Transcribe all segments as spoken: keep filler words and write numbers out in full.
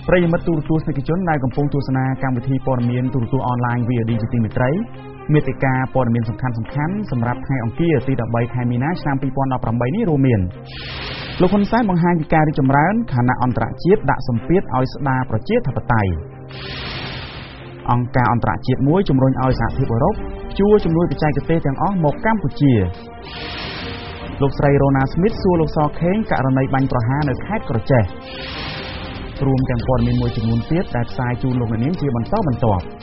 ប្រិយមិត្តទូរទស្សនិកជនដែលកំពុងទស្សនាកម្មវិធីព័ត៌មានទូរទស្សន៍អនឡាញ វី អូ ឌី ជាទីមេត្រីមេតិការព័ត៌មានសំខាន់ៗសម្រាប់ថ្ងៃអង្គារទី13ខែមីនាឆ្នាំពីរពាន់ដប់ប្រាំបីនេះរួមមានលោកហ៊ុនសែនបង្ហាញពីការរីកចម្រើនខណៈអន្តរជាតិដាក់សម្ពាធឲ្យស្ដារប្រជាធិបតេយ្យអង្គការអន្តរជាតិមួយជំរុញឲ្យសហភាពអឺរ៉ុបជួលជំនួយបច្ចេកទេសទាំងអស់មកកម្ពុជាលោកស្រីរ៉ូណាស្មីតសួរលោកសខេងករណីបាញ់ប្រហារនៅខេត្តក្រចេះរួមទាំងព័ត៌មានមួយចំនួនទៀតដែលផ្សាយជូនលោកអ្នកនាងជាបន្តបន្ទាប់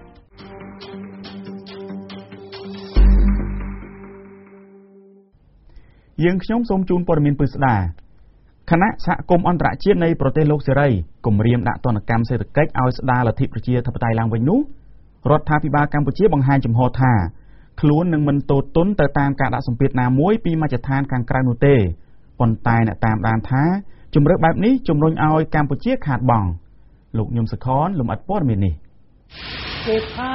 យើងខ្ញុំសូមជូនព័ត៌មានពិស្ដាគណៈសហគមន៍អន្តរជាតិនៃប្រទេសលោកសេរីគម្រាមដាក់ទណ្ឌកម្មសេដ្ឋកិច្ចឲ្យស្ដារលទ្ធិប្រជាធិបតេយ្យឡើងវិញនោះរដ្ឋាភិបាលកម្ពុជាបង្ហាញចំហថាខ្លួននឹងមិនទោទទណ្ឌទៅតាមការដាក់សម្ពាធណាមួយពីមជ្ឈដ្ឋានខាងក្រៅនោះទេប៉ុន្តែអ្នកតាមដានថាជំរឿបែបនេះជំរុញឲ្យកម្ពុជាខាតបង់លោកញឹមសុខនលំអិតព័ត៌មាននេះគេថា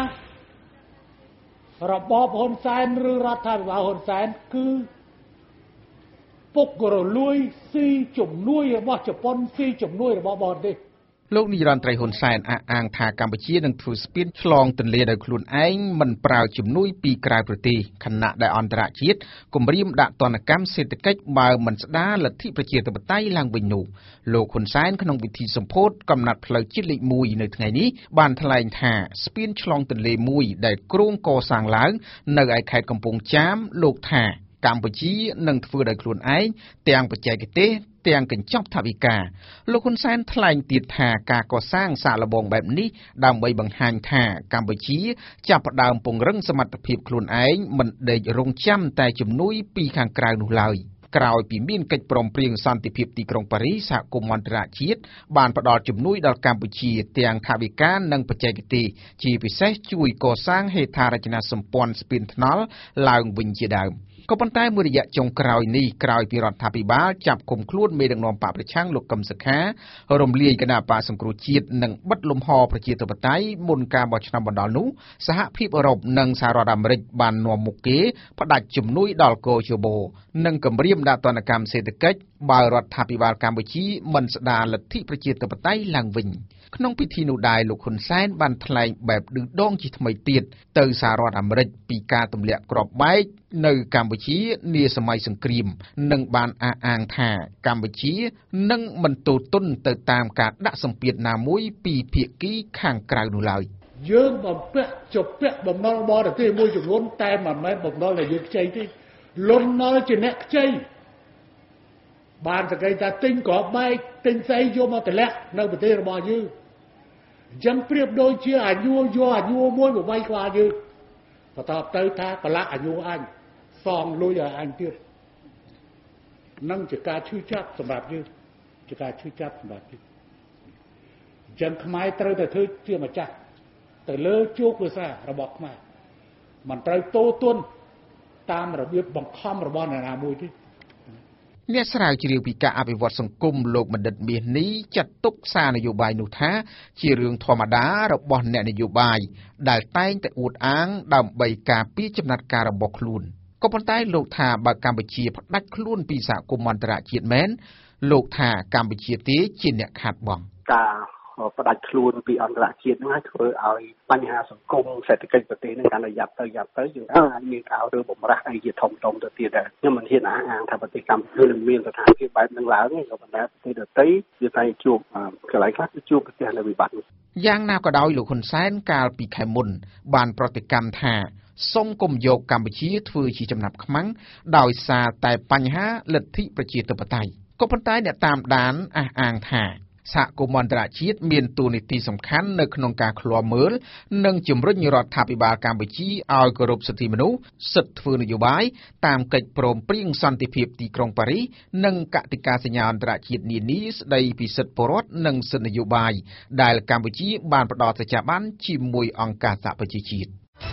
របបហ៊ុនសែនឬរដ្ឋាភិបាលហ៊ុនសែនគឺពុករលួយស៊ីជំនួយរបស់ជប៉ុនស៊ីជំនួយរបស់បរទេសលោកនាយរដ្ឋមន្ត្រីហ៊ុនសែនអះអាងថាកម្ពុជានឹងធ្វើស្ពានឆ្លងទន្លេដោយខ្លួនឯងមិនប្រើជំនួយពីក្រៅប្រទេសខណៈដែលអន្តរជាតិគម្រាមដាក់ទណ្ឌកម្មសេដ្ឋកិច្ចបើមិនស្ដារលទ្ធិប្រជាធិបតេយ្យឡើងវិញនោះលោកហ៊ុនសែនក្នុងពិធីសម្ពោធកំណត់ផ្លូវជាតិលេខមួយនៅថ្ងៃនេះបានថ្លែងថាស្ពានឆ្លងទន្លេមួយដែលគ្រោងកសាងឡើងនៅឯខេត្តកំពង់ចាមលោកថាកម្ពុជានឹងធ្វើដោយខ្លួនឯងទាំងបច្ចេកទេសទាំងកញ្ចប់ថវិកាលោកហ៊ុនសែនថ្លែងទៀតថាការកសាងសាកល្បងបែបនេះដើម្បីបង្ហាញថាកម្ពុជាចាប់ផ្ដើមពង្រឹងសមត្ថភាពខ្លួនឯងមិនដេករង់ចាំតែជំនួយពីខាងក្រៅនោះឡើយក្រោយពីមានកិច្ចព្រមព្រៀងសន្តិភាពទីក្រុងប៉ារីសសហគមន៍អន្តរជាតិបានផ្ដល់ជំនួយដល់កម្ពុជាទាំងថវិកានិងបច្ចេកទេសជាពិសេសជួយកសាងហេដ្ឋារចនាសម្ព័ន្ធស្ពានថ្នល់ឡើងវិញជាដើមក៏ប៉ុន្តែមួយរយៈចុងក្រោយនេះក្រោយពីរដ្ឋាភិបាលចាប់ឃុំខ្លួនមេដឹកនាំបកប្រឆាំងលោកកឹមសុខារំលាយគណៈបកសង្គ្រោះជាតិនិងបិទលំហប្រជាធិបតេយ្យមុនការបោះឆ្នោតបណ្ដាលនោះសហភាពអឺរ៉ុបនិងសហរដ្ឋអាមេរិកបាននាំមុខគេផ្ដាច់ជំនួយដល់កូជបូនិងគម្រាមដាក់ទណ្ឌកម្មសេដ្ឋកិច្ចបើរដ្ឋាភិបាលកម្ពុជាមិនស្ដារលទ្ធិប្រជាធិបតេយ្យឡើងវិញក្នុងពិធីនោះដែរលោកហ៊ុនសែនបានថ្លែងបែបឌឺដងជាថ្មីទៀតទៅសហរដ្ឋអាមេរិកពីការទម្លាក់គ្រាប់បែកនៅកម្ពុជានាសម័យសង្គ្រាមនិងបានអះអាងថាកម្ពុជានឹងមិនទោទទណ្ឌទៅតាមការដាក់សម្ពាធណាមួយពីភាគីខាងក្រៅនោះឡើយយើងបំពាក់ជពាក់បំណុលបរទេសមួយចំនួនតែមិនមែនបំណុលដែលយើងខ្ចីទេលន់ណល់ជាអ្នកខ្ចីបានតែគេថាទិញគ្រាប់បែកទិញស្អីយកមកតម្លាក់នៅប្រទេសរបស់យើងអញ្ចឹងប្រៀបដូចជាអាយុយកអាយុមួយបបៃក្បាលយើងបន្តទៅថាកលាក់អាយុអញសងលុយឲ្យអញទៀតនឹងជាការឈឺចាប់សម្រាប់យើងជាការឈឺចាប់សម្រាប់យើងអញ្ចឹងខ្មែរត្រូវតែធ្វើជាម្ចាស់ទៅលើជោគវាសនារបស់ខ្មែរមិនត្រូវទោទណ្ឌតាមរបៀបបង្ខំរបស់នរណាមួយទេអ្នកស្រាវជ្រាវពីការអភិវឌ្ឍសង្គមលោកបណ្ឌិតមាសនេះចាត់ទុកសារនយោបាយនោះថាជារឿងធម្មតារបស់អ្នកនយោបាយដែលតែងតែអួតអាងដើម្បីការពារចំណាត់ការរបស់ខ្លួនក៏ប៉ុន្តែលោកថាបើកម្ពុជាផ្ដាច់ខ្លួនពីសហគមន៍អន្តរជាតិមែនលោកថាកម្ពុជាទេជាអ្នកខាតបង់ការផ្ដាច់ខ្លួនពីអន្តរជាតិហ្នឹងហើយធ្វើឲ្យបញ្ហាសង្គមសេដ្ឋកិច្ចប្រទេសហ្នឹងកាន់តែយ៉ាប់ទៅយ៉ាប់ទៅយើងអាចមានការរើបំរាស់អីជាធំធំទៅទៀតដែរខ្ញុំមិនហ៊ានអះអាងថាប្រទេសកម្ពុជានឹងមានស្ថានភាពបែបហ្នឹងឡើងទេក៏ប៉ុន្តែប្រទេសដទៃវាតែជួបកន្លែងខ្លះគឺជួបប្រទេសនៅវិបត្តិយ៉ាងណាក៏ដោយលោកហ៊ុនសែនកាលពីខែមុនបានប្រតិកម្មថាសូមកុំយកកម្ពុជាធ្វើជាចំណាប់ខ្មាំងដោយសារតែបញ្ហាលទ្ធិប្រជាធិបតេយ្យក៏ប៉ុន្តែអ្នកតាមដានអះអាងថាសហគមន៍អន្តរជាតិមានតួនាទីសំខាន់នៅក្នុងការឃ្លាំមើលនិងជំរុញរដ្ឋាភិបាលកម្ពុជាឲ្យគោរពសិទ្ធិមនុស្សសិទ្ធិធ្វើនយោបាយតាមកិច្ចព្រមព្រៀងសន្តិភាពទីក្រុងប៉ារីសនិងកតិកាសញ្ញាអន្តរជាតិនានាស្តីពីសិទ្ធិពលរដ្ឋនិងសិទ្ធិនយោបាយដែលកម្ពុជាបានផ្ដល់សច្ចាប័នជាមួយអង្គការសហប្រជាជាតិ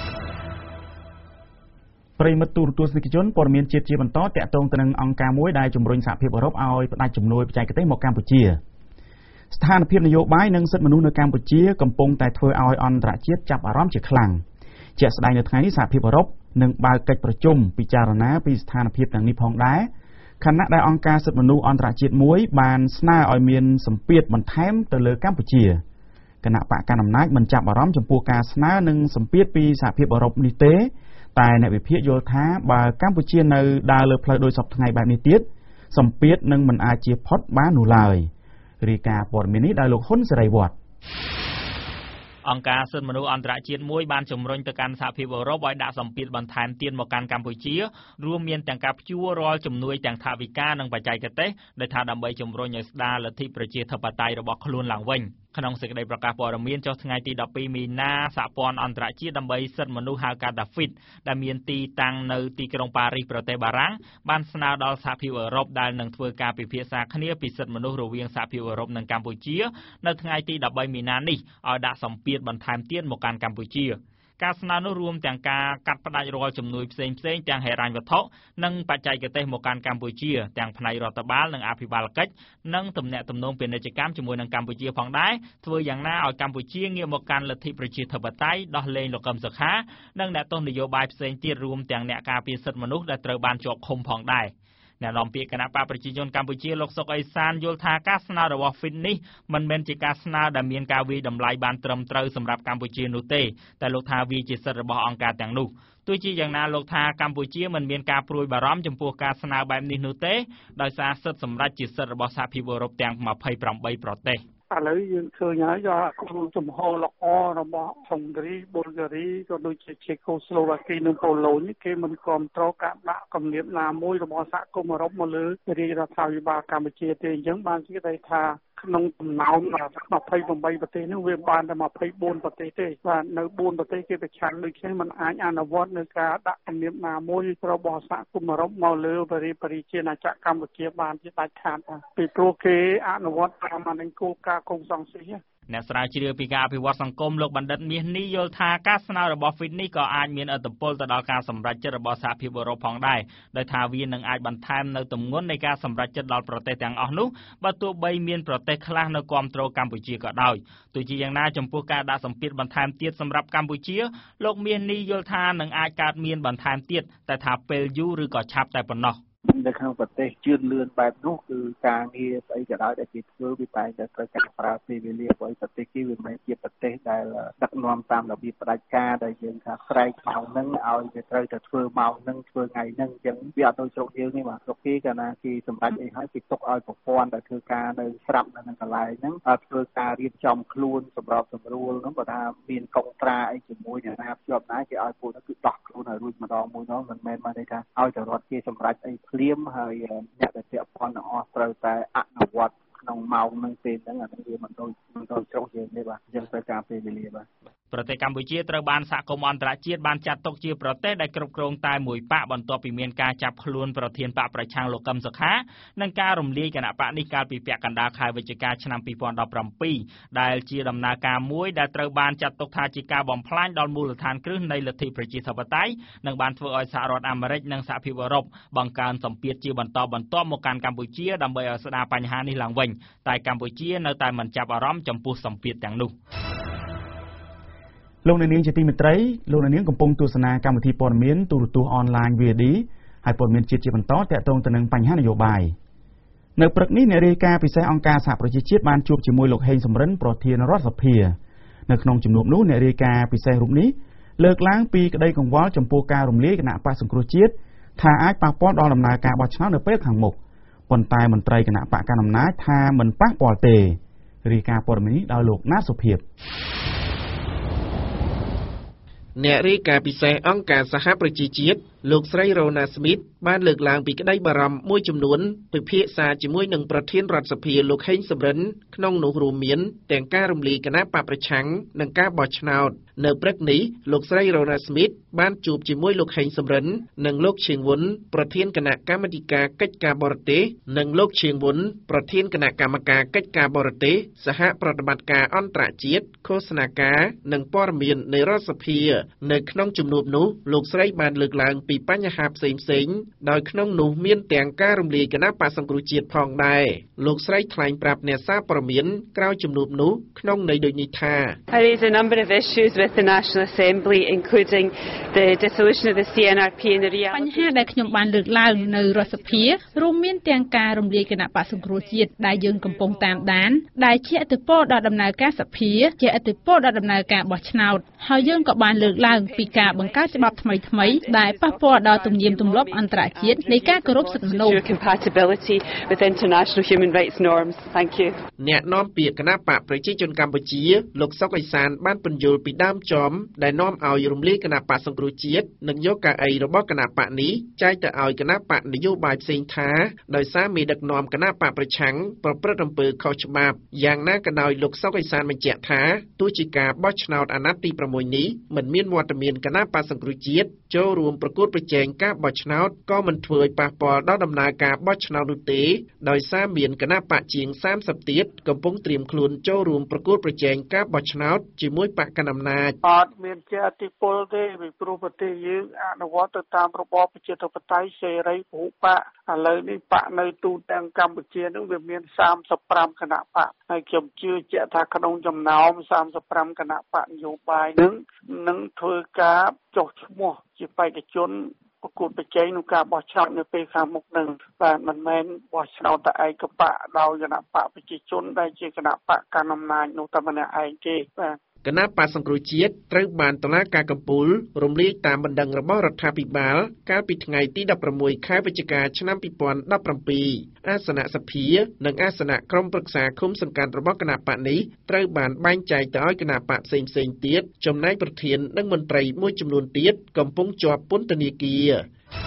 ប្រិមិត្តទូរទស្សនិកជនព័ត៌មានជាតិជាបន្តតាក់ទងទៅនឹងអង្គការមួយដែលជំរុញសហភាពអឺរ៉ុបឲ្យផ្ដាច់ជំនួយបច្ចេកទេសមកកម្ពុជាស្ថានភាពនយោបាយនិងសិទ្ធិមនុស្សនៅកម្ពុជាកំពុងតែធ្វើឲ្យអន្តរជាតិចាប់អារម្មណ៍ជាខ្លាំងជាក់ស្ដែងនៅថ្ងៃនេះសហភាពអឺរ៉ុបនឹងបើកកិច្ចប្រជុំពិចារណាពីស្ថានភាពទាំងនេះផងដែរខណៈដែលអង្គការសិទ្ធិមនុស្សអន្តរជាតិមួយបានស្នើឲ្យមានសម្ពាធបន្ថែមទៅលើកម្ពុជាគណៈបកកណ្ដាលអំណាចមិនចាប់អារម្មណ៍ចំពោះការស្នើនិងសម្ពាធពីសហភាពអឺរ៉ុបនេះទេតែអ្នកវិភាគយល់ថាបើកម្ពុជានៅដើរលើផ្លូវដោយសពថ្ងៃបែបនេះទៀតសម្ពាធនឹងមិនអាចជៀសផុតបាននោះឡើយរាយការណ៍ព័ត៌មាននេះដោយលោកហ៊ុនសេរីវត្តអង្គការសិទ្ធិមនុស្សអន្តរជាតិមួយបានជំរុញទៅកាន់សហភាពអឺរ៉ុបឲ្យដាក់សម្ពាធបន្ថែមទៀតមកកាន់កម្ពុជារួមមានទាំងការព្យួររាល់ជំនួយទាំងថវិកានិងបច្ចេកទេសដែលថាដើម្បីជំរុញឲ្យស្ដារលទ្ធិប្រជាធិបតេយ្យរបស់ខ្លួនឡើងវិញក្នុងសេចក្តីប្រកាសព័ត៌មានចុះថ្ងៃទីដប់ពីរមីនាសហព័ន្ធអន្តរជាតិដើម្បីសិទ្ធិមនុស្សហៅកាត់ David ដែលមានទីតាំងនៅទីក្រុងប៉ារីសប្រទេសបារាំងបានស្នើដល់សហភាពអឺរ៉ុបដែលនឹងធ្វើការពិភាក្សាគ្នាពីសិទ្ធិមនុស្សរវាងសហភាពអឺរ៉ុបនិងកម្ពុជានៅថ្ងៃទីដប់បីមីនានេះឲ្យដាក់សម្ពាធបន្ថែមទៀតមកកាន់កម្ពុជាការស្នើនោះរួមទាំងការកាត់ផ្តាច់រាល់ជំនួយផ្សេងៗទាំងហិរញ្ញវត្ថុនិងបច្ចេកទេសមកកាន់កម្ពុជាទាំងផ្នែករដ្ឋបាលនិងអភិបាលកិច្ចនិងទំនាក់ទំនងពាណិជ្ជកម្មជាមួយនឹងកម្ពុជាផងដែរធ្វើយ៉ាងណាឲ្យកម្ពុជាងាកមកកាន់លទ្ធិប្រជាធិបតេយ្យដោះលែងលោកកឹមសុខានិងអ្នកទោសនយោបាយផ្សេងទៀតរួមទាំងអ្នកការពារសិទ្ធិមនុស្សដែលត្រូវបានជាប់ឃុំផងដែរអ្នកនាំពាក្យគណៈបកប្រជាជនកម្ពុជាលោកសុកអេសានយល់ថាការស្នើរបស់ Fit នេះមិនមែនជាការស្នើដែលមានការវាយតម្លៃបានត្រឹមត្រូវសម្រាប់កម្ពុជានោះទេតែលោកថាវាជាសិទ្ធិរបស់អង្គការទាំងនោះទោះជាយ៉ាងណាលោកថាកម្ពុជាមិនមានការព្រួយបារម្ភចំពោះការស្នើបែបនេះនោះទេដោយសារសិទ្ធិសម្រេចជាសិទ្ធិរបស់សហភាពអឺរ៉ុបទាំងยี่สิบแปดប្រទេសឥឡូវយើងឃើញហើយថាក្នុងចំហល្អរបស់ហុងគ្រីប៊ុលហ្គារីក៏ដូចជាជេកូស្លូវ៉ាគីនិងប៉ូឡូញគេមិនគ្រប់គ្រងការដាក់គំនាបណាមួយរបស់សហគមន៍អឺរ៉ុបមកលើរាជរដ្ឋាភិបាលកម្ពុជាទេអញ្ចឹងបានគេថាក្នុងចំណោមยี่สิบแปดប្រទេសនេះវាបានតែยี่สิบสี่ប្រទេសទេបាទនៅbốnប្រទេសគេប្រឆាំងដូចគ្នាมันអាចអនុវត្តនៅការដាក់គំនាបណាមួយរបស់សហគមន៍អឺរ៉ុបមកលើប្រជាណាចក្រកម្ពុជាបានជាដាច់ខាតពីព្រោះគេអនុវត្តតាមអានឹងគោលការណ៍កុងសង្ស៊ីអ្នកស្រាវជ្រាវពីការអភិវឌ្ឍសង្គមលោកបណ្ឌិតមាសនេះយល់ថាការស្នើរបស់ Fit នេះក៏អាចមានឥទ្ធិពលទៅដល់ការសម្រេចចិត្តរបស់សហភាពអឺរ៉ុបផងដែរដោយថាវានឹងអាចបន្ថែមនៅទម្ងន់នៃការសម្រេចចិត្តដល់ប្រទេសទាំងអស់នោះបើទោះបីមានប្រទេសខ្លះនៅគាំទ្រកម្ពុជាក៏ដោយទោះជាយ៉ាងណាចំពោះការដាក់សម្ពាធបន្ថែមទៀតសម្រាប់កម្ពុជាលោកមាសនេះយល់ថានឹងអាចកើតមានបន្ថែមទៀតតែថាពេលយូរឬក៏ឆាប់តែប៉ុណ្ណោះនៅក្នុងប្រទេសជឿនលឿនបែបនោះគឺការងារស្អីក៏ដោយដែលគេធ្វើវាតែតែត្រូវការប្រើពេលវេលាព្រោះប្រទេសគេវាមិនជាប្រទេសដែលដឹកនាំតាមរបៀបផ្ដាច់ការដែលយើងថាស្រែកម៉ោងហ្នឹងឲ្យវាត្រូវតែធ្វើម៉ោងហ្នឹងធ្វើថ្ងៃហ្នឹងអញ្ចឹងវាអត់ដូចស្រុកយើងនេះបាទស្រុកគេកាលណាគេសម្រេចអីហើយគេទុកឲ្យប្រព័ន្ធដែលធ្វើការនៅស្រាប់នៅក្នុងកន្លែងហ្នឹងធ្វើការរៀបចំខ្លួនសម្រាប់សម្រួលហ្នឹងបើថាមានកុងត្រាអីជាមួយអ្នកណាភ្ជាប់ណាគេឲ្យពួកហ្នឹងគឺដោះខ្លួនឲ្យរួចម្ដងមួយនោះមិនមែនមកថាឲ្យតែរត់គេសម្រេចអីភ្លាមហើយអ្នកដែលពាក់ព័ន្ធទាំងអស់ត្រូវតែអនុវត្តក្នុងម៉ោងនឹងពេលហ្នឹងអានេះវាមិនដូចមិនដូចស្រុកយើងទេបាទអញ្ចឹងត្រូវការពេលវេលាបាទប្រទេសកម្ពុជាត្រូវបានសហគមន៍អន្តរជាតិបានចាត់ទុកជាប្រទេសដែលគ្រប់គ្រងតែមួយបកបន្ទាប់ពីមានការចាប់ខ្លួនប្រធានបកប្រឆាំងលោកកឹមសុខានិងការរំលាយគណៈបកនេះកាលពីពាក់កណ្ដាលខែវិច្ឆិកាឆ្នាំยี่สิบสิบเจ็ดដែលជាដំណើរការមួយដែលត្រូវបានចាត់ទុកថាជាការបំផ្លាញដល់មូលដ្ឋានគ្រឹះនៃលទ្ធិប្រជាធិបតេយ្យនិងបានធ្វើឲ្យសហរដ្ឋអាមេរិកនិងសហភាពអឺរ៉ុបបង្កើនសម្ពាធជាបន្តបន្ទាប់មកកាន់កម្ពុជាដើម្បីឲ្យស្ដារបញ្ហានេះឡើងវិញតែកម្ពុជានៅតែមិនចាប់អារម្មណ៍ចំពោះសម្ពាធទាំងនោះលោកអ្នកនាងជាទីមេត្រីលោកអ្នកនាងកំពុងទស្សនាកម្មវិធីព័ត៌មានទូរទស្សន៍អនឡាញ វី អូ ឌី ហើយព័ត៌មានជាតិជាបន្តទាក់ទងទៅនឹងបញ្ហានយោបាយនៅព្រឹកនេះអ្នករាយការណ៍ពិសេសអង្គការសហប្រជាជាតិបានជួបជាមួយលោកហេងសំរិនប្រធានរដ្ឋសភានៅក្នុងជំនួបនោះអ្នករាយការណ៍ពិសេសរូបនេះលើកឡើងពីក្តីកង្វល់ចំពោះការរំលាយគណៈបកសង្គ្រោះជាតិថាអាចប៉ះពាល់ដល់ដំណើរការបោះឆ្នោតនៅពេលខាងមុខប៉ុន្តែមន្ត្រីគណៈបកកណ្ដាលអំណាចថាមិនប៉ះពាល់ទេរាយការណ៍ព័ត៌មាននេះដោយលោកណាសុភាពអ្នករាយការណ៍ពិសេសអង្គការសហប្រជាជាតិលោកស្រីរ៉ូណាស្មីតបានលើកឡើងពីក្តីបារម្ភមួយចំនួនពិភាក្សាជាមួយនឹងប្រធានរដ្ឋសភាលោកហេងសំរិនក្នុងនោះរួមមានទាំងការរំលាយគណៈបកប្រឆាំងនិងការបោះឆ្នោតនៅព្រឹកនេះលោកស្រីរ៉ូណាស្មីតបានជួបជាមួយលោកហេងសំរិននិងលោកឈៀងវុនប្រធានគណៈកម្មាធិការកិច្ចការបរទេសនិងលោកឈៀងវុនប្រធានគណៈកម្មការកិច្ចការបរទេសសហប្រតិបត្តិការអន្តរជាតិឃោសនាការនិងព័ត៌មាននៃរដ្ឋសភានៅក្នុងជំនួបនោះលោកស្រីបានលើកឡើងពីពីបញ្ហាផ្សេងផ្សេងដោយក្នុងនោះមានទាំងការរំលាយគណៈបក្សសង្គ្រោះជាតិផងដែរលោកស្រីថ្លែងប្រាប់អ្នកសារព័ត៌មានក្រោយជំនួបនោះក្នុងន័យដូចនេះថា I raised a number of issues with the National Assembly including the dissolution of the ซี เอ็น อาร์ พี and the reality បញ្ហាដែលខ្ញុំបានលើកឡើងនៅរដ្ឋសភារួមមានទាំងការរំលាយគណៈបក្សសង្គ្រោះជាតិដែលយើងកំពុងតាមដានដែលជាឥទ្ធិពលដល់ដំណើរការសភាជាឥទ្ធិពលដល់ដំណើរការបោះឆ្នោតហើយយើងក៏បានលើកឡើងពីការបង្កើតច្បាប់ថ្មីៗដែលប៉ះពាល់ដល់ទំនៀមទម្លាប់អន្តរជាតិនៃការគោរពសិទ្ធិមនុស្ស compatibility with international human rights norms. Thank you. អ្នកនាំពាក្យគណៈបកប្រជាជនកម្ពុជាលោកសុកអេសានបានពន្យល់ពីដើមចំដែលនាំឲ្យរំលាយគណៈបកសង្គ្រោះជាតិនិងយកកៅអីរបស់គណៈបកនេះចែកទៅឲ្យគណៈបកនយោបាយផ្សេងថាដោយសារមេដឹកនាំគណៈបកប្រឆាំងប្រព្រឹត្តអំពើខុសច្បាប់យ៉ាងណាក៏ដោយលោកសុកអេសានបញ្ជាក់ថាទោះជាការបោះឆ្នោតអាណត្តិទីប្រាំមួយនេះមិនមានវត្តមានគណៈបកសង្គ្រោះជាតិចូលរួមប្រកួតប្រជែងការបោះឆ្នោតក៏មិនធ្វើឲ្យប៉ះពាល់ដល់ដំណើរការបោះឆ្នោតនោះទេដោយសារមានគណៈបកជាងសាមសិបទៀតកំពុងត្រៀមខ្លួនចូលរួមប្រកួតប្រជែងការបោះឆ្នោតជាមួយបកកណ្ដាលអំណាចអត់មានជាអធិពលទេពីព្រោះប្រទេសយើងអនុវត្តទៅតាមរបបប្រជាធិបតេយ្យសេរីពហុបកឥឡូវនេះបកនៅទូទាំងកម្ពុជានឹងវាមានសាមសិបប្រាំគណៈបកហើយខ្ញុំជឿជាក់ថាក្នុងចំណោមសាមសិបប្រាំគណៈបកនយោបាយនឹងនឹងធ្វើការចុះឈ្មោះជាបេក្ខជនប្រកួតប្រជែងក្នុងការបោះឆ្នោតនៅពេលខាងមុខនឹងបាទមិនមែនបោះឆ្នោតតែឯកបកដោយគណៈបកប្រជាជនដែលជាគណៈបកកណ្ដាលអំណាចនោះតែម្នាក់ឯងទេបាទគណៈបក្សសង្គ្រោះជាតិត្រូវបានតុលាការកំពូលរំលាយតាមបណ្ដឹងរបស់រដ្ឋាភិបាលកាលពីថ្ងៃទីដប់ប្រាំមួយខែវិច្ឆិកាឆ្នាំពីរពាន់ដប់ប្រាំពីរអាសនៈសភានិងអាសនៈក្រុមប្រឹក្សាឃុំសង្កាត់របស់គណៈបកនេះត្រូវបានបែងចែកទៅឲ្យគណៈបកផ្សេងៗទៀតចំណែកប្រធាននិងមន្ត្រីមួយចំនួនទៀតកំពុងជាប់ពន្ធនាគារ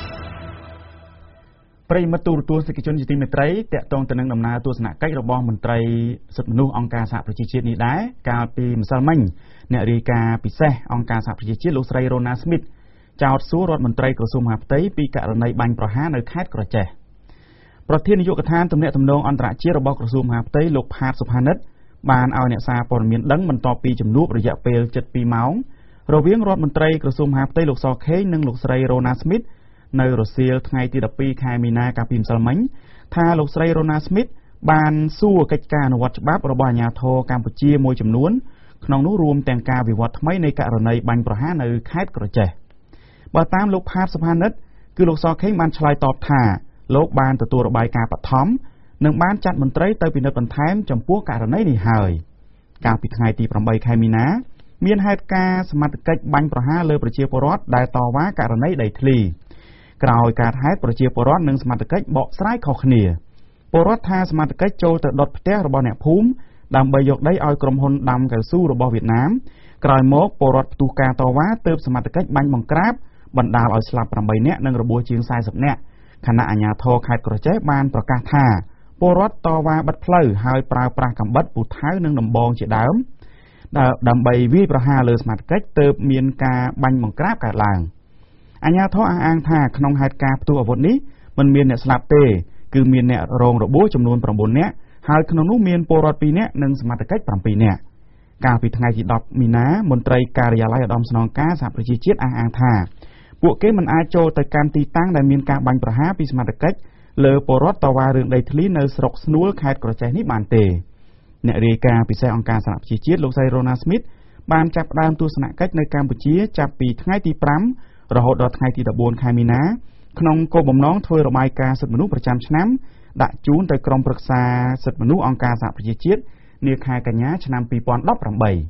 ប្រិយមិត្តទូរទស្សនិកជនជាទីមេត្រីតកតងទៅនឹងដំណើរទស្សនកិច្ចរបស់មន្ត្រីសិទ្ធិមនុស្សអង្គការសហប្រជាជាតិនេះដែរកាលពីម្សិលមិញអ្នករាយការណ៍ពិសេសអង្គការសហប្រជាជាតិលោកស្រីរ៉ូណាស្មីតចោទសួររដ្ឋមន្ត្រីក្រសួងមហាផ្ទៃពីករណីបាញ់ប្រហារនៅខេត្តក្រចេះប្រធាននាយកដ្ឋានទំនាក់ទំនងអន្តរជាតិរបស់ក្រសួងមហាផ្ទៃលោកផាតសុផានិតបានឲ្យអ្នកសារព័ត៌មានដឹងបន្ទាប់ពីជំនួបរយៈពេលជិតពីរម៉ោងរវាងរដ្ឋមន្ត្រីក្រសួងមហាផ្ទៃលោកសខេងនិងលោកស្រីរ៉ូណាស្មីតនៅរសៀលថ្ងៃទីដប់ពីរខែមីនាកាលពីម្សិលមិញថាលោកស្រីរ៉ូណាស្មីតបានសួរកិច្ចការអនុវត្តច្បាប់របស់អាជ្ញាធរកម្ពុជាមួយចំនួនក្នុងនោះរួមទាំងការវិវត្តថ្មីនៃករណីបាញ់ប្រហារនៅខេត្តក្រចេះបើតាមលោកផាតសុផានិតគឺលោកសខេងបានឆ្លើយតបថាលោកបានទទួលរបាយការណ៍បឋមនិងបានចាត់មន្ត្រីទៅពិនិត្យបន្ថែមចំពោះករណីនេះហើយកាលពីថ្ងៃទីប្រាំបីខែមីនាមានហេតុការណ៍សមត្ថកិច្ចបាញ់ប្រហារលើប្រជាពលរដ្ឋដែលតវ៉ាករណីដីធ្លីក្រោយការហេតុប្រជាពលរដ្ឋនិងសមត្ថកិច្ចបកស្រាយខុសគ្នាពលរដ្ឋថាសមត្ថកិច្ចចូលទៅដុតផ្ទះរបស់អ្នកភូមិដើម្បីយកដីឲ្យក្រុមហ៊ុនដាំកៅស៊ូរបស់វៀតណាមក្រោយមកពលរដ្ឋផ្ទុះការតវ៉ាទើបសមត្ថកិច្ចបាញ់បង្ក្រាបបណ្ដាលឲ្យស្លាប់ប្រាំបីនាក់និងរបួសជាងសែសិបនាក់ខណៈអាជ្ញាធរខេត្តក្រចេះបានប្រកាសថាពលរដ្ឋតវ៉ាបិទផ្លូវហើយប្រើប្រាស់កាំបិតពូថៅនិងដំបងជាដើមដើម្បីវាយប្រហារលើសមត្ថកិច្ចទើបមានការបាញ់បង្ក្រាបកើតឡើងអាជ្ញាធរអះអាងថាក្នុងហេតុការណ៍ផ្ទុះអាវុធនេះមិនមានអ្នកស្លាប់ទេគឺមានអ្នករងរបួសចំនួនប្រាំបួននាក់ហើយក្នុងនោះមានពលរដ្ឋពីរនាក់និងសមត្ថកិច្ចប្រាំពីរនាក់កាលពីថ្ងៃទីដប់មីនាមន្ត្រីការិយាល័យឧត្តមស្នងការសហប្រជាជាតិអះអាងថាពួកគេមិនអាចចូលទៅកាន់ទីតាំងដែលមានការបាញ់ប្រហារពីសមត្ថកិច្ចលើពលរដ្ឋតវ៉ារឿងដីធ្លីនៅស្រុកស្នួលខេត្តក្រចេះនេះបានទេអ្នករាយការណ៍ពិសេសអង្គការសហប្រជាជាតិលោកស្រីរ៉ូណាស្មីតបានចាប់ផ្ដើមទស្សនកិច្ចនៅកម្ពុជាចាប់ពីថ្ងៃទីប្រាំរហូតដល់ថ្ងៃទីដប់បួនខែមីនាក្នុងគោលបំណងធ្វើរបាយការណ៍សិទ្ធិមនុស្សប្រចាំឆ្នាំដាក់ជូនទៅក្រុមប្រឹក្សាសិទ្ធិមនុស្សអង្គការសហប្រជាជាតិនាខែកញ្ញាឆ្នាំពីរពាន់ដប់ប្រាំបី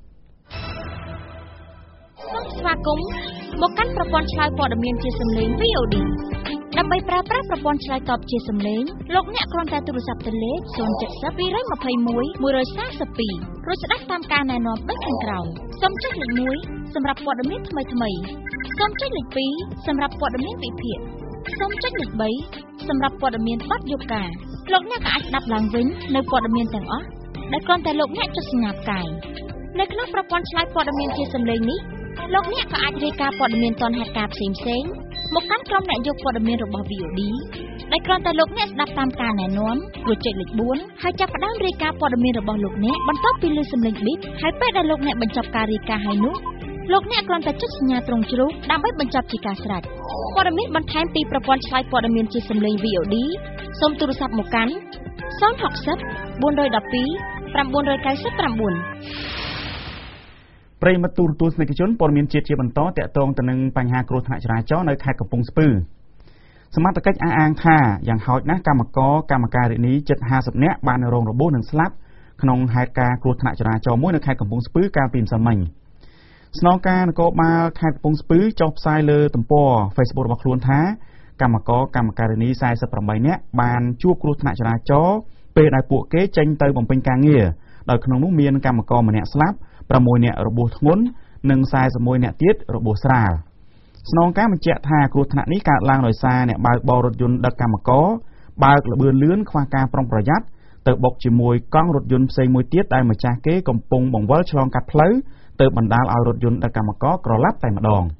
សូមស្វាគមន៍មកកាន់ប្រព័ន្ធឆ្លើយព័ត៌មានជាសំឡេង វី អូ ឌី ដើម្បីប្រើប្រាស់ប្រព័ន្ធឆ្លើយតបជាសំឡេងលោកអ្នកគ្រាន់តែទូរស័ព្ទទៅលេខศูนย์ เจ็ด ศูนย์ ពីរ ยี่สิบเอ็ด หนึ่ง สาม ពីរ រួចស្ដាប់តាមការណែនាំដូចខាងក្រោមសូមចុចលេខមួយសម្រាប់ព័ត៌មានថ្មីៗសូមចុចលេខពីរសម្រាប់ព័ត៌មានវិភាគសូមចុចលេខបីសម្រាប់ព័ត៌មានបទយកាលោកអ្នកក៏អាចស្ដាប់ឡើងវិញនៅព័ត៌មានទាំងអស់ដែលគ្រាន់តែលោកអ្នកចុចសញ្ញាផ្កាយនៅក្នុងប្រព័ន្ធឆ្លើយព័ត៌មានជាសំឡេងនេះលោកអ្នកក៏អាចរាយការណ៍ព័ត៌មានទាន់ហេតុការណ៍ផ្សេងៗមកកាន់ក្រុមអ្នកយកព័ត៌មានរបស់ វី អូ ឌី ដែលគ្រាន់តែលោកអ្នកស្ដាប់តាមការណែនាំរួចចុចលេខបួនហើយចាប់ផ្ដើមរាយការណ៍ព័ត៌មានរបស់លោកអ្នកបន្ទាប់ពីឮសំឡេងប៊ីបហើយពេលដែលលោកអ្នកបញ្ចប់ការរាយការណ៍ហើយនោះលោកអ្នកគ្រាន់តែចុចសញ្ញាត្រង់ជ្រូកដើម្បីបញ្ចប់ជាការស្រេចព័ត៌មានបន្ថែមពីប្រព័ន្ធឆ្លើយព័ត៌មានជាសំឡេង វី អូ ឌី សូមទូរស័ព្ទមកកាន់ศูนย์ หก ศูนย์ បួន một two เก้า 9 9 9 ប្រិយមិត្តទូរទស្សនិកជនព័ត៌មានជាតិជាបន្តតាក់ទងទៅនឹងបញ្ហាគ្រោះថ្នាក់ចរាចរណ៍នៅខេត្តកំពង់ស្ពឺសមត្ថកិច្ចអះអាងថាយ៉ាងហោចណាស់កម្មករកម្មការិនីជិតห้าสิบនាក់បានរងរបួសនិងស្លាប់ក្នុងហេតុការណ៍គ្រោះថ្នាក់ចរាចរណ៍មួយនៅខេត្តកំពង់ស្ពឺកាលពីម្សិលមិញស្នងការនគរបាលខេត្តកំពង់ស្ពឺចុះផ្សាយលើទំព័រ Facebook របស់ខ្លួនថាកម្មករកម្មការិនីสี่สิบแปดនាក់បានជួបគ្រោះថ្នាក់ចរាចរណ៍ពេលដែលពួកគេចេញទៅបំពេញការងារដោយក្នុងនោះមានកម្មករម្នាក់ស្លាប់sáuនាក់របួសធ្ងន់និងสี่สิบเอ็ดនាក់ទៀតរបួសស្រាលស្នងការបញ្ជាក់ថាគ្រោះថ្នាក់នេះកើតឡើងដោយសារអ្នកបើកបររថយន្តដឹកកម្មករបើកល្បឿនលឿនខ្វះការប្រុងប្រយ័ត្នទៅបុកជាមួយកង់រថយន្តផ្សេងមួយទៀតដែលម្ចាស់គេកំពុងបង្វិលឆ្លងកាត់ផ្លូវទៅបណ្ដាលឲ្យរថយន្តដឹកកម្មករក្រឡាប់តែម្ដង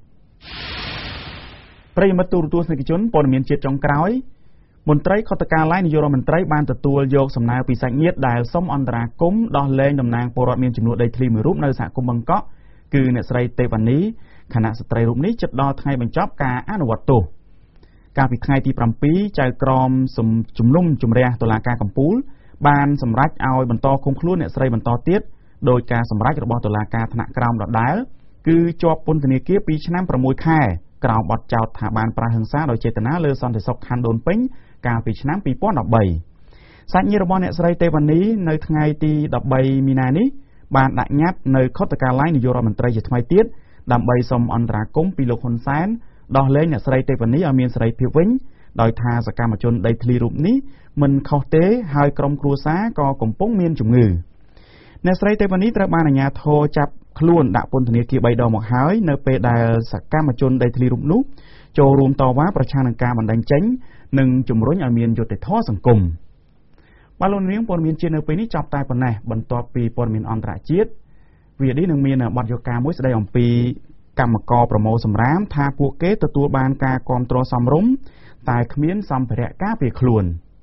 ប្រិយមិត្តទូរទស្សនិកជនព័ត៌មានជាតិចុងក្រោយមន្ត្រីខុទ្ទកាល័យនាយករដ្ឋមន្ត្រីបានទទួលយកសំណើពីសាច់ញាតិដែលសុំអន្តរាគមន៍ដោះលែងតំណាងពលរដ្ឋមានចំនួនដីធ្លីមួយរូបនៅសហគមន៍បឹងកក់គឺអ្នកស្រីទេវនីខណៈស្ត្រីរូបនេះជិតដល់ថ្ងៃបញ្ចប់ការអនុវត្តទោសកាលពីថ្ងៃទី7ចៅក្រមជំនុំជម្រះតុលាការកំពូលបានសម្រេចឲ្យបន្តឃុំខ្លួនអ្នកស្រីបន្តទៀតដោយការសម្រេចរបស់តុលាការថ្នាក់ក្រោមដដែលគឺជាប់ពន្ធនាគារពីរឆ្នាំប្រាំមួយខែក្រោមបទចោទថាបានប្រើហិង្សាដោយចេតនាលើសន្តិសុខខណ្ឌដូនពេញកាលពីឆ្នាំពីរពាន់ដប់បីសាច់ញាតិរបស់អ្នកស្រីទេវនីនៅថ្ងៃទីដប់បីមីនានេះបានដាក់ញត្តិនៅខុទ្ទកាល័យនាយករដ្ឋមន្ត្រីជាថ្មីទៀតដើម្បីសុំអន្តរាគមន៍ពីលោកហ៊ុនសែនដោះលែងអ្នកស្រីទេវនីឲ្យមានសេរីភាពវិញដោយថាសកម្មជនដីធ្លីរូបនេះមិនខុសទេហើយក្រុមគ្រួសារក៏កំពុងមានជំងឺអ្នកស្រីទេវនីត្រូវបានអាជ្ញាធរចាប់ខ្លួនដាក់ពន្ធនាគារបីដងមកហើយនៅពេលដែលសកម្មជនដីធ្លីរូបនោះចូលរួមតវ៉ាប្រឆាំងនឹងការបណ្តេញចេញនិងជំរុញឲ្យមានយុត្តិធម៌សង្គមបាទលោកនាងព័ត៌មានជាតិនៅពេលនេះចប់តែប៉ុណ្ណេះបន្ទាប់ពីព័ត៌មានអន្តរជាតិវានេះនឹងមានបទយកាមួយស្ដីអំពីកម្មករប្រមូលសម្រាមថាពួកគេទទួលបានការគាំទ្រសមរម្យតែគ្មានសម្ភារៈការពារខ្លួន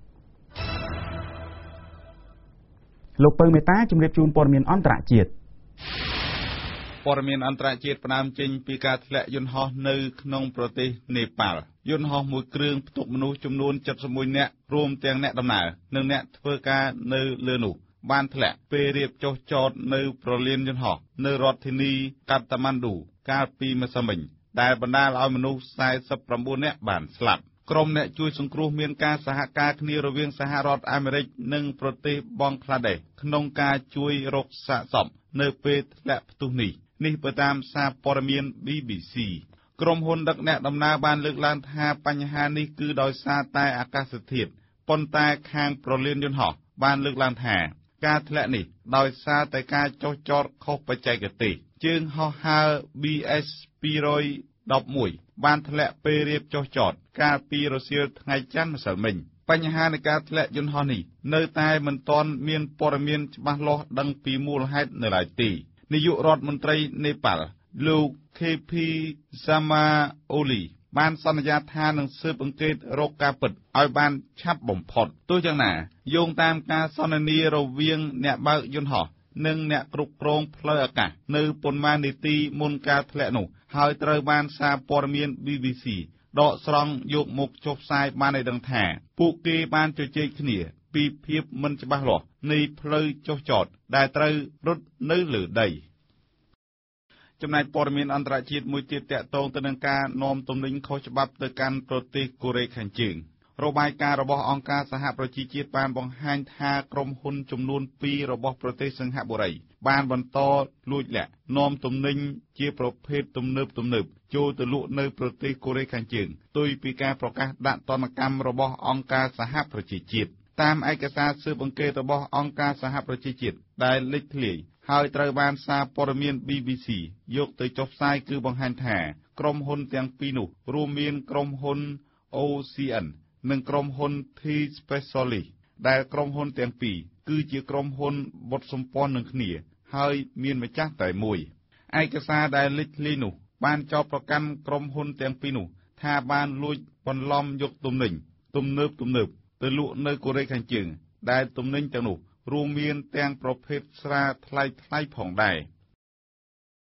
លោកពៅមេតាជំរាបជូនព័ត៌មានអន្តរជាតិព័ត៌មានអន្តរជាតិផ្ដើមចេញពីការធ្លាក់យន្តហោះនៅក្នុងប្រទេសនេប៉ាល់យន្តហោះមួយគ្រឿងផ្ទុកមនុស្សចំនួនเจ็ดสิบเอ็ดនាក់រួមទាំងអ្នកដំណើរនិងអ្នកធ្វើការនៅលើនោះបានធ្លាក់ពេលរៀបចុះចតនៅប្រលានយន្តហោះនៅរដ្ឋធានីកាតាម៉ាន់ឌូកាលពីម្សិលមិញដែលបណ្ដាលឲ្យមនុស្សสี่สิบเก้าនាក់បានស្លាប់ក្រុមអ្នកជួយសង្គ្រោះមានការសហការគ្នារវាងសហរដ្ឋអាមេរិកនិងប្រទេសបង់ក្លាដេសក្នុងការជួយរកសាកសពនៅពេលធ្លាក់ផ្ទុះនេះនេះបើតាមសារព័ត៌មាន ប៊ី ប៊ី ស៊ី ក្រុមហ៊ុនដឹកអ្នកដំណើរបានលើកឡើងថាបញ្ហានេះគឺដោយសារតែអាកាសធាតុប៉ុន្តែខាងប្រលានយន្តហោះបានលើកឡើងថាការធ្លាក់នេះដោយសារតែការចុះចតខុសបច្ចេកទេសជើងហោះហើរ ប៊ី អេស ពីរមួយដប់មួយបានធ្លាក់ពេលរៀបចុះចតកាលពីរសៀលថ្ងៃច័ន្ទម្សិលមិញបញ្ហានៃការធ្លាក់យន្តហោះនេះនៅតែមិនទាន់មានព័ត៌មានច្បាស់លាស់ដឹងពីមូលហេតុនៅឡើយទេនាយករដ្ឋមន្ត្រីនេប៉ាល់លោក ខេ ភី សាម៉ាអូលីបានសន្យាថានឹងស៊ើបអង្កេតរកការពិតឲ្យបានឆាប់បំផុតទោះយ៉ាងណាយោងតាមការសន្ទនារវាងអ្នកបើកយន្តហោះនិងអ្នកគ្រប់គ្រងផ្លូវអាកាសនៅប៉ុន្មាននាទីមុនការធ្លាក់នោះហើយត្រូវបានសារព័ត៌មាន ប៊ី ប៊ី ស៊ី ដកស្រង់យកមកចុះផ្សាយបានឲ្យដឹងថាពួកគេបានជជែកគ្នាពីភាពមិនច្បាស់លាស់នៃផ្លូវចុះចតដែលត្រូវរត់នៅលើដីចំណែកព័ត៌មានអន្តរជាតិមួយទៀតតាក់ទងទៅនឹងការនាំទំនិញខុសច្បាប់ទៅកាន់ប្រទេសកូរ៉េខាងជើងរបាយការណ៍របស់អង្គការសហប្រជាជាតិបានបង្ហាញថាក្រុមហ៊ុនចំនួនពីររបស់ប្រទេសសិង្ហបុរីបានបន្តលួចលាក់នាំទំនិញជាប្រភេទទំនើបទំនើបចូលទៅលក់នៅប្រទេសកូរ៉េខាងជើងផ្ទុយពីការប្រកាសដាក់ទណ្ឌកម្មរបស់អង្គការសហប្រជាជាតិតាមឯកសារស៊ើបអង្កេតរបស់អង្គការសហប្រជាជាតិដែលលេចធ្លាយហើយត្រូវបានសារព័ត៌មាន ប៊ី ប៊ី ស៊ី យកទៅចុះផ្សាយគឺបង្ហាញថាក្រុមហ៊ុនទាំងពីរនោះរួមមានក្រុមហ៊ុន អូ ស៊ី អិន និងក្រុមហ៊ុន T Specialist ដែលក្រុមហ៊ុនទាំងពីរគឺជាក្រុមហ៊ុនបុត្រសម្ព័ន្ធនឹងគ្នាហើយមានម្ចាស់តែមួយឯកសារដែលលេចធ្លាយនោះបានចោទប្រកាន់ក្រុមហ៊ុនទាំងពីរនោះថាបានលួចបន្លំយកទំនិញទំនើបទំនើបទៅលក់នៅកូរ៉េខាងជើងដែលទំនិញទាំងនោះរួមមានទាំងប្រភេទស្រាថ្លៃថ្លៃផងដែរ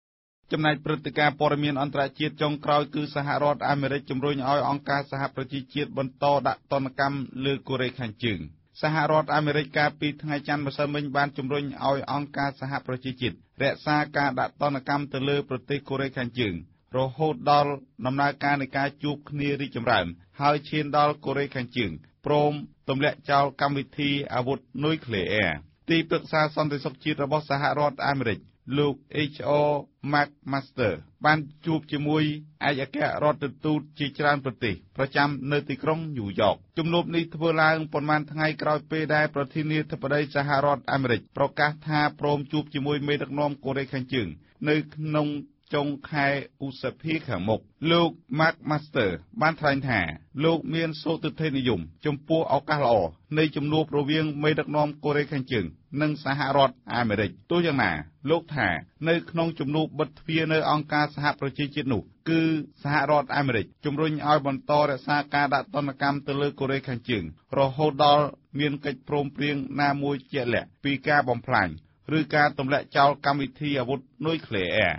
ចំណែកព្រឹត្តិការណ៍ព័ត៌មានអន្តរជាតិចុងក្រោយគឺសហរដ្ឋអាមេរិកជំរុញឲ្យអង្គការសហប្រជាជាតិបន្តដាក់ទណ្ឌកម្មលើកូរ៉េខាងជើងសហរដ្ឋអាមេរិកកាលពីថ្ងៃច័ន្ទម្សិលមិញបានជំរុញឲ្យអង្គការសហប្រជាជាតិរក្សាការដាក់ទណ្ឌកម្មទៅលើប្រទេសកូរ៉េខាងជើងរហូតដល់ដំណើរការនៃការជួបគ្នារីកចម្រើនហើយឈានដល់កូរ៉េខាងជើងព្រមទម្លាក់ចោលកម្មវិធីអាវុធនុយក្លេអ៊ែរទីប្រឹក្សាសន្តិសុខជាតិរបស់សហរដ្ឋអាមេរិកលោក H O McMaster បានជួបជាមួយឯកអគ្គរដ្ឋទូតជាច្រើនប្រទេសប្រចាំនៅទីក្រុងញូវយ៉កជំនួបនេះធ្វើឡើងប៉ុន្មានថ្ងៃក្រោយពេលដែលប្រធានាធិបតីសហរដ្ឋអាមេរិកប្រកាសថាព្រមជួបជាមួយមេដឹកនាំកូរ៉េខាងជើងនៅក្នុងចុងខែឧសភាខាងមុខលោក McMaster បានថ្លែងថាលោកមានសុទិដ្ឋិនិយមចំពោះឱកាសល្អនៃជំនួបរវាងមេដឹកនាំកូរ៉េខាងជើងនិងសហរដ្ឋអាមេរិកទោះយ៉ាងណាលោកថានៅក្នុងជំនួបបិទទ្វារនៅអង្គការសហប្រជាជាតិនោះគឺសហរដ្ឋអាមេរិកជំរុញឲ្យបន្តរក្សាការដាក់ទណ្ឌកម្មទៅលើកូរ៉េខាងជើងរហូតដល់មានកិច្ចព្រមព្រៀងណាមួយជាក់លាក់ពីការបំផ្លាញឬការទម្លាក់ចោលកម្មវិធីអាវុធនុយក្លេអ៊ែរ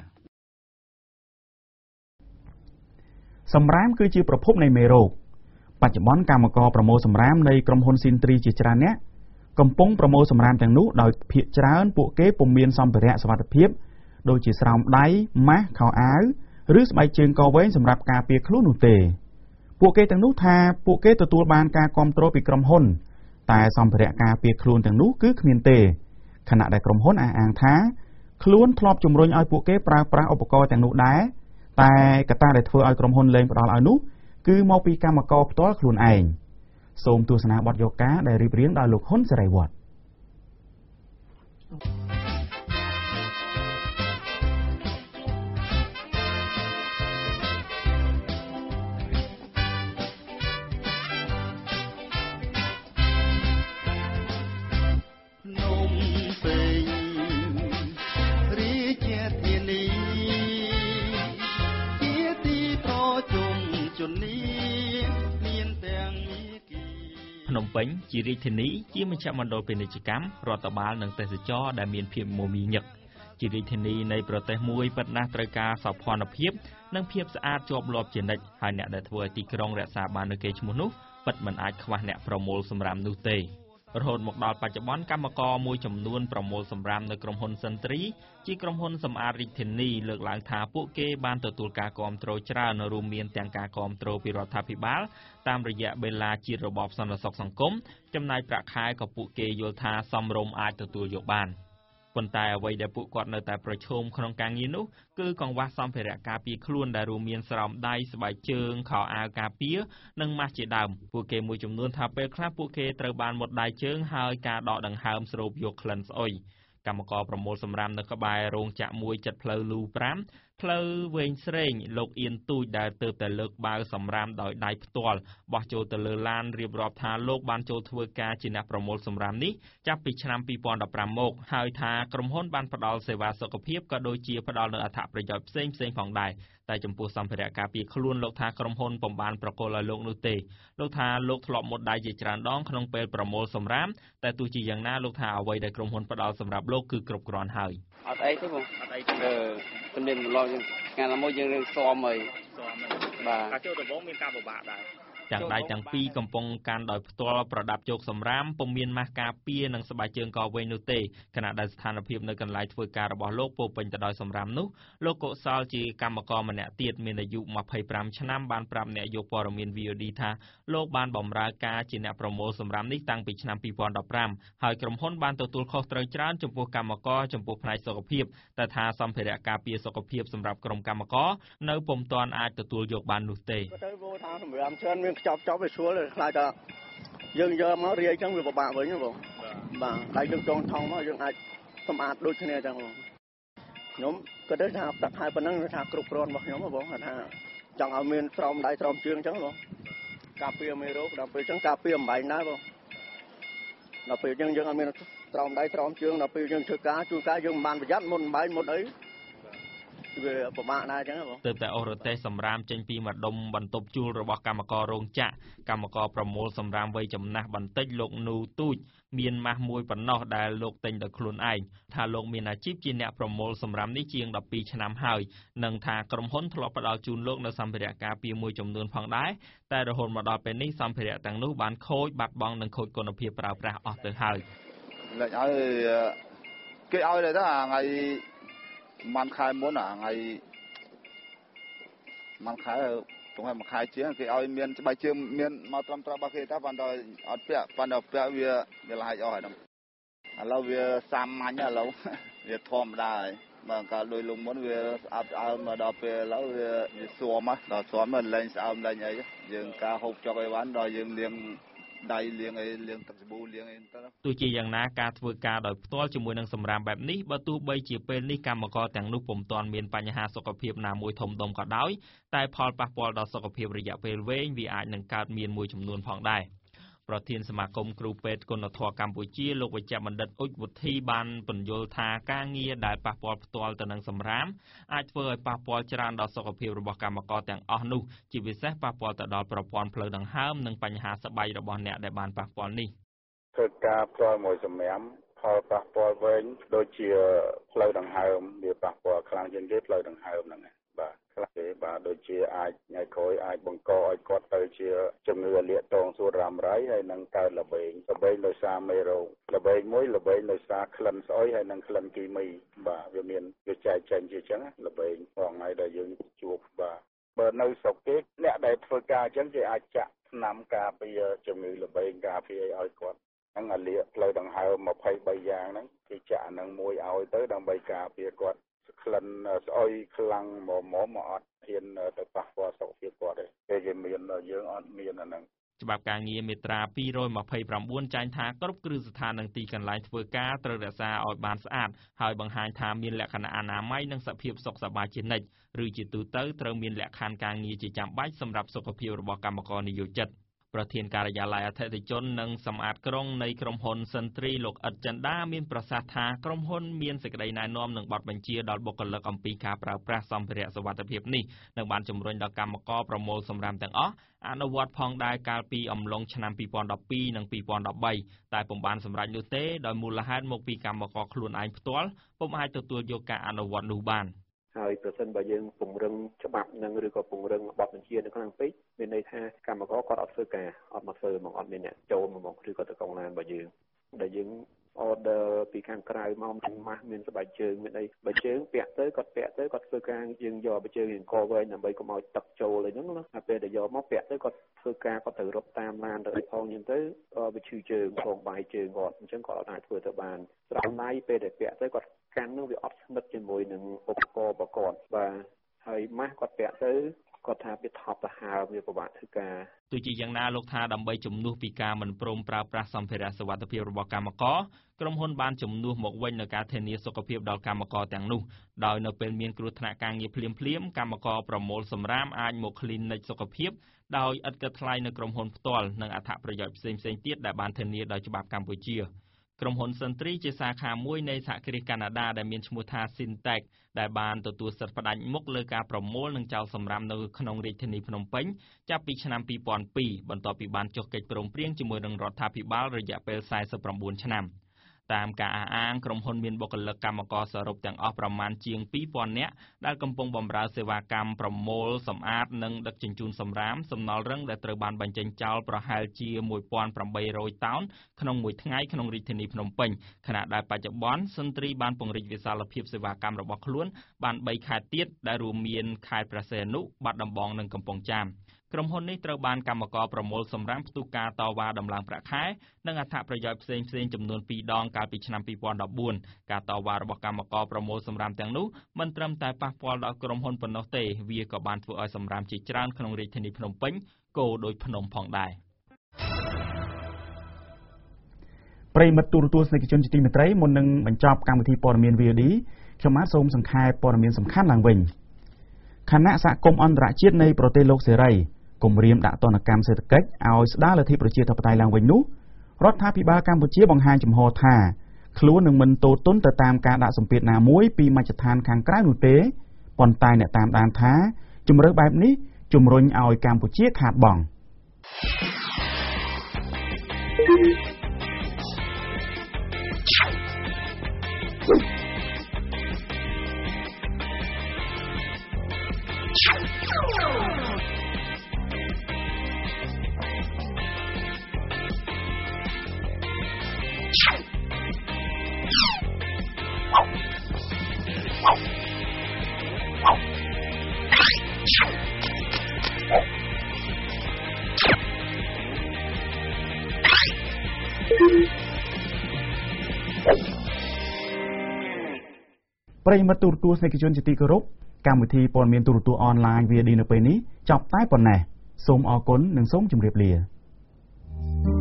សម្រាមគឺជាប្រភពនៃមេរោគបច្ចុប្បន្នកម្មករប្រមូលសម្រាមនៃក្រុមហ៊ុនស៊ីនទ្រីជាច្រើនអ្នកកំពុងប្រមូលសម្រាមទាំងនោះដោយភាគច្រើនពួកគេពុំមានសម្ភារៈសុវត្ថិភាពដូចជាស្រោមដៃម៉ាស់ខោអាវឬស្បែកជើងកវែងសម្រាប់ការពារខ្លួននោះទេពួកគេទាំងនោះថាពួកគេទទួលបានការគាំទ្រពីក្រុមហ៊ុនតែសម្ភារៈការពារខ្លួនទាំងនោះគឺគ្មានទេខណៈដែលក្រុមហ៊ុនអះអាងថាខ្លួនធ្លាប់ជំរុញឲ្យពួកគេប្រើប្រាស់ឧបករណ៍ទាំងនោះដែរតែកត្តាដែលធ្វើឲ្យក្រុមហ៊ុនលែងផ្ដល់ឲ្យនោះគឺមកពីកម្មករផ្ទាល់ខ្លួនឯងសូមទស្សនាបទយកការដែលរៀបរៀងដោយលោកហ៊ុនសេរីវត្តភ្នំពេញជារាជធានីជាមជ្ឈមណ្ឌលពាណិជ្ជកម្មរដ្ឋបាលនិងទេសចរដែលមានភាពមមាញឹកជារាជធានីនៃប្រទេសមួយពិតណាស់ត្រូវការសោភ័ណភាពនិងភាពស្អាតជាប់លាប់ជានិច្ចហើយអ្នកដែលធ្វើឲ្យទីក្រុងរក្សាបាននូវកេរ្តិ៍ឈ្មោះនោះពិតមិនអាចខ្វះអ្នកប្រមូលសម្រាមនោះទេរហូតមកដល់បច្ចុប្បន្នកម្មករមួយចំនួនប្រមូលសម្រាមនៅក្រុមហ៊ុនសិនទ្រីជាក្រុមហ៊ុនសម្អាតរាជធានីលើកឡើងថាពួកគេបានទទួលការគាំទ្រច្រើនរួមមានទាំងការគាំទ្រពីរដ្ឋាភិបាលតាមរយៈបេឡាជាតិរបបសន្តិសុខសង្គមចំណាយប្រាក់ខែក៏ពួកគេយល់ថាសមរម្យអាចទទួលយកបានប៉ុន្តែអ្វីដែលពួកគាត់នៅតែប្រឈមក្នុងការងារនោះគឺកង្វះសម្ភារៈការពារខ្លួនដែលរួមមានស្រោមដៃស្បែកជើងខោអាវការពារនិងម៉ាស់ជាដើមពួកគេមួយចំនួនថាពេលខ្លះពួកគេត្រូវបានមុតដៃជើងហើយការដកដង្ហើមស្រូបយកក្លិនស្អុយកម្មករប្រមូលសម្រាមនៅក្បែររោងចក្រមួយជិតផ្លូវលូប្រាំផ្លូវវែងស្រេងលោកអៀនទូចដែលទើបតែលើកបាវសម្រាមដោយដៃផ្ទាល់បោះចូលទៅលើឡានរៀបរាប់ថាលោកបានចូលធ្វើការជាអ្នកប្រមូលសម្រាមនេះចាប់ពីឆ្នាំពីរពាន់ដប់ប្រាំមកហើយថាក្រុមហ៊ុនបានផ្ដល់សេវាសុខភាពក៏ដូចជាផ្ដល់នូវអត្ថប្រយោជន៍ផ្សេងផ្សេងផងដែរតែចំពោះសម្ភារៈការពារខ្លួនលោកថាក្រុមហ៊ុនពុំបានប្រគល់ឲ្យលោកនោះទេលោកថាលោកធ្លាប់មុតដៃជាច្រើនដងក្នុងពេលប្រមូលសម្រាមតែទោះជាយ៉ាងណាលោកថាអ្វីដែលក្រុមហ៊ុនផ្ដល់សម្រាប់លោកគឺគ្រប់គ្រាន់ហើយអត់អីទេបងអត់អីទេជំនាញម្លងយើងថ្ងៃណាមួយយើងរៀងស្មហើយស្មបាទការចូលដំបងមានការពិបាកដែរទាំងដៃទាំងពីរកំពុងកាន់ដោយផ្ទាល់ប្រដាប់ជោគសម្រាមពុំមានម៉ាស់ការពារនិងស្បែកជើងកវែងនោះទេខណៈដែលស្ថានភាពនៅកន្លែងធ្វើការរបស់លោកពោពេញទៅដោយសម្រាមនោះលោកកុសលជាកម្មករម្នាក់ទៀតមានអាយុម្ភៃប្រាំឆ្នាំបានប្រាប់អ្នកយកព័ត៌មាន V O D ថាលោកបានបម្រើការជាអ្នកប្រមូលសម្រាមនេះតាំងពីឆ្នាំពីរពាន់ដប់ប្រាំហើយក្រុមហ៊ុនបានទទួលខុសត្រូវច្រើនចំពោះកម្មករចំពោះផ្នែកសុខភាពតែថាសម្ភារៈការពារសុខភាពសម្រាប់ក្រុមកម្មករនៅពុំទាន់អាចទទួលយកបាននោះទេសម្រាប់ច្រើនមានខ្ចប់ចប់វាស្រួលខ្លាចថាយើងយកមករាយអញ្ចឹងវាពិបាកវិញបងបាទតែយើងចងថងមកយើងអាចសម្អាតដូចគ្នាអញ្ចឹងបងខ្ញុំក៏ដឹងថាប្រាក់ខែប៉ុណ្ណឹងថាគ្រប់គ្រាន់របស់ខ្ញុំបងថាចង់ឲ្យមានស្រោមដៃស្រោមជើងអញ្ចឹងបងការពារមេរោគដល់ពេលអញ្ចឹងការពារអំបែងដែរបងដល់ពេលអញ្ចឹងយើងអត់មានស្រោមដៃស្រោមជើងដល់ពេលយើងធ្វើការជួនកាលយើងមិនបានប្រយ័ត្នមុនអំបែងមុនអីវាប្រមាថដែរអញ្ចឹងបងទើបតែអូរ៉ូតេសសម្រាមចេញពីម្ដុំបន្ទប់ជួលរបស់កម្មកររោងចក្រកម្មករប្រមូលសម្រាមវ័យចំណាស់បន្តិចលោកនូទូចមានម៉ាស់មួយប៉ុណ្ណោះដែលលោកទិញដោយខ្លួនឯងថាលោកមានអាជីពជាអ្នកប្រមូលសម្រាមនេះជាងដប់ពីរឆ្នាំហើយនិងថាក្រុមហ៊ុនធ្លាប់ផ្ដល់ជូនលោកនៅសម្ភារៈការពារមួយចំនួនផងដែរតែរហូតមកដល់ពេលនេះសម្ភារៈទាំងនោះបានខូចបាត់បង់និងខូចគុណភាពប្រើប្រាស់អស់ទៅហើយលេចឲ្យគេឲ្យតែថ្ងៃមិនខែមុនថ្ងៃមិនខែទំហំមួយខែជាងគេឲ្យមានស្បែកជើងមានមកត្រឹមត្រូវរបស់គេតែប៉ុន្តែអត់ពាក់ប៉ុន្តែពាក់វាវាលហាច់អស់ហើយហ្នឹងឥឡូវវាសាមញ្ញឥឡូវវាធម្មតាហើយបើកាលដូចលងមុនវាស្អាតស្អើមមកដល់ពេលឥឡូវវាវាស្រួមហ៎ដល់ស្រួមមកលេងស្អើមលេងអីយើងការហូបចុកអីបានដល់យើងលាងដៃលាងអីលាងទឹកសាប៊ូលាងអីទៅទោះជាយ៉ាងណាការធ្វើការដោយផ្ទាល់ជាមួយនឹងសម្រាមបែបនេះបើទោះបីជាពេលនេះកម្មករទាំងនោះពុំទាន់មានបញ្ហាសុខភាពណាមួយធំដុំក៏ដោយតែផលប៉ះពាល់ដល់សុខភាពរយៈពេលវែងវាអាចនឹងកើតមានមួយចំនួនផងដែរប្រធានសមាគមគ្រូពេទ្យគុណធម៌កម្ពុជាលោកវេជ្ជបណ្ឌិតអ៊ុចវុធីបានបញ្យល់ថាការងារដែលប៉ះពាល់ផ្ទាល់ទៅនឹងសម្រាមអាចធ្វើឲ្យប៉ះពាល់ច្រើនដល់សុខភាពរបស់កម្មករទាំងអស់នោះជាពិសេសប៉ះពាល់ទៅដល់ប្រព័ន្ធផ្លូវដង្ហើមនិងបញ្ហាស្បែករបស់អ្នកដែលបានប៉ះពាល់នេះធ្វើការផ្ទាល់មួយសម្រាមផលប៉ះពាល់វែងដូចជាផ្លូវដង្ហើមវាប៉ះពាល់ខ្លាំងជាងគេផ្លូវដង្ហើមហ្នឹងបាទខ្លះទេបាទដូចជាអាចញ៉ៃក្រោយអាចបង្កឲ្យគាត់ទៅជាជំងឺលាកតងសួតរ៉ាំរ៉ៃហើយនឹងកើតលបែងលបែងដោយសារមេរោគលបែងមួយលបែងដោយសារក្លិនស្អុយហើយនឹងក្លិនគីមីបាទវាមានវាចែកចេញជាអញ្ចឹងលបែងផងហើយដែលយើងជួបបាទបើនៅស្រុកគេអ្នកដែលធ្វើការអញ្ចឹងគេអាចចាក់ថ្នាំការពារជំងឺលបែងការពារឲ្យគាត់ហ្នឹងអាលាកផ្លូវដង្ហើមម្ភៃបីយ៉ាងហ្នឹងគេចាក់អាហ្នឹងមួយឲ្យទៅដើម្បីការពារគាត់ក្លិនស្អុយខ្លាំងមកមកមកអត់ហ៊ានទៅប៉ះពាល់សុខភាពគាត់ទេពេលគេមានយើងអត់មានអាហ្នឹងច្បាប់ការងារមាត្រាពីរម្ភៃប្រាំបួនចែងថាគ្រប់គ្រឹះស្ថាននិងទីកន្លែងធ្វើការត្រូវរក្សាឲ្យបានស្អាតហើយបង្ហាញថាមានលក្ខណៈអនាម័យនិងសភាពសុខសប្បាយជានិច្ចឬជាទូទៅត្រូវមានលក្ខខណ្ឌការងារជាចាំបាច់សម្រាប់សុខភាពរបស់កម្មករនិយោជិតប្រធានការិយាល័យអតិថិជននិងសម្អាតក្រុងនៃក្រុមហ៊ុនសិនទ្រីលោកអ៊ិតចិន្តាមានប្រសាសន៍ថាក្រុមហ៊ុនមានសេចក្តីណែនាំនិងបទបញ្ជាដល់បុគ្គលិកអំពីការប្រើប្រាស់សម្ភារៈសុវត្ថិភាពនេះនិងបានជំរុញដល់កម្មករប្រមូលសម្រាមទាំងអស់អនុវត្តផងដែរកាលពីអំឡុងឆ្នាំពីរពាន់ដប់ពីរនិងពីរពាន់ដប់បីតែពុំបានសម្រេចនោះទេដោយមូលហេតុមកពីកម្មករខ្លួនឯងផ្ទាល់ពុំអាចទទួលយកការអនុវត្តនោះបានហើយប្រសិនបើយើងពង្រឹងច្បាប់នឹងឬក៏ពង្រឹងបទបញ្ជានៅក្នុងពេកមានន័យថាកម្មករគាត់អត់ធ្វើការអត់មកធ្វើមកអត់មានអ្នកចូលមកឬក៏ទៅកងឡានរបស់យើងដែលយើង order ពីខាងក្រៅមកមានម៉ាស់មានស្បែកជើងមានអីបើជើងពាក់ទៅគាត់ពាក់ទៅគាត់ធ្វើការយើងយកបើជើងអង្គវែងដើម្បីកុំឲ្យទឹកចូលអីហ្នឹងណាពេលដែលយកមកពាក់ទៅគាត់ធ្វើការគាត់ត្រូវរត់តាមឡានទៅអីផងអញ្ចឹងទៅវាឈឺជើងផងបាយជើងគាត់អញ្ចឹងគាត់អត់អាចធ្វើទៅបានស្រោមដៃពេលដែលពាក់ទៅគាត់កាន់នឹងវាអត់ស្និទ្ធជាមួយនឹងឧបករណ៍របស់គាត់បាទហើយម៉ាស់គាត់ពាក់ទៅគាត់ថាវាថប់ទៅហើមវាពិបាកធ្វើការទោះជាយ៉ាងណាលោកថាដើម្បីជំនួសពីការមិនព្រមប្រើប្រាស់សម្ភារៈសុវត្ថិភាពរបស់កម្មករក្រុមហ៊ុនបានជំនួសមកវិញនូវការធានាសុខភាពដល់កម្មករទាំងនោះដោយនៅពេលមានគ្រោះថ្នាក់ការងារភ្លាមៗកម្មករប្រមូលសម្រាមអាចមកគ្លីនិកសុខភាពដោយឥតគិតថ្លៃនៅក្រុមហ៊ុនផ្ទាល់និងអត្ថប្រយោជន៍ផ្សេងៗទៀតដែលបានធានាដោយច្បាប់កម្ពុជាក្រុមហ៊ុនសិនទ្រីជាសាខាមួយនៃសហគ្រាសកាណាដាដែលមានឈ្មោះថា Syntec ដែលបានទទួលសិទ្ធិផ្ដាច់មុខលើការប្រមូលនិងចោលសម្រាមនៅក្នុងរាជធានីភ្នំពេញចាប់ពីឆ្នាំពីរពាន់ពីរបន្ទាប់ពីបានចុះកិច្ចព្រមព្រៀងជាមួយនឹងរដ្ឋាភិបាលរយៈពេលសែសិបប្រាំបួនឆ្នាំតាមការអះអាងក្រុមហ៊ុនមានបុគ្គលិកកម្មករសរុបទាំងអស់ប្រមាណជាងពីរពាន់នាក់ដែលកំពុងបម្រើសេវាកម្មប្រមូលសម្អាតនិងដឹកជញ្ជូនសម្រាមសំណល់រឹងដែលត្រូវបានបញ្ចេញចោលប្រហែលជាមួយពាន់ប្រាំបីរយតោនក្នុងមួយថ្ងៃក្នុងរាជធានីភ្នំពេញខណៈដែលបច្ចុប្បន្នសិនទ្រីបានពង្រីកវិសាលភាពសេវាកម្មរបស់ខ្លួនបានបីខេត្តទៀតដែលរួមមានខេត្តព្រះសីហនុបាត់ដំបងនិងកំពង់ចាមក្រុមហ៊ុននេះត្រូវបានកម្មករប្រមូលសម្រាមផ្ទុះការតវ៉ាដំឡើងប្រាក់ខែនិងអត្ថប្រយោជន៍ផ្សេងៗចំនួនពីរដងកាលពីឆ្នាំពីរពាន់ដប់បួនការតវ៉ារបស់កម្មករប្រមូលសម្រាមទាំងនោះមិនត្រឹមតែប៉ះពាល់ដល់ក្រុមហ៊ុនប៉ុណ្ណោះទេវាក៏បានធ្វើឲ្យសម្រាមជាច្រើនក្នុងរាជធានីភ្នំពេញគោដោយភ្នំផងដែរប្រិមិត្តទូរទស្សនិកជនជាទីមេត្រីមុននឹងបញ្ចប់កម្មវិធីព័ត៌មាន វី អូ ឌី ខ្ញុំបាទសូមសង្ខេបព័ត៌មានសំខាន់ឡើងវិញគណៈសហគមន៍អន្តរជាតិនៃប្រទេសលោកសេរីគម្រាមដាក់ទណ្ឌកម្មសេដ្ឋកិច្ចឲ្យស្ដារលទ្ធិប្រជាធិបតេយ្យឡើងវិញនោះរដ្ឋាភិបាលកម្ពុជាបង្ហាញចំហថាខ្លួននឹងមិនទោទទណ្ឌទៅតាមការដាក់សម្ពាធណាមួយពីមជ្ឈដ្ឋានខាងក្រៅនោះទេប៉ុន្តែអ្នកតាមដានថាជំរឿបែបនេះជំរុញឲ្យកម្ពុជាខាតបង់ប្រិយមិត្តទូរទស្សនិកជនជាទីគោរពកម្មវិធីព័ត៌មានទូរទស្សន៍អនឡាញ វី អូ ឌី នៅពេលនេះចប់តែប៉ុណ្ណេះសូមអរគុណនិងសូមជម្រាបលា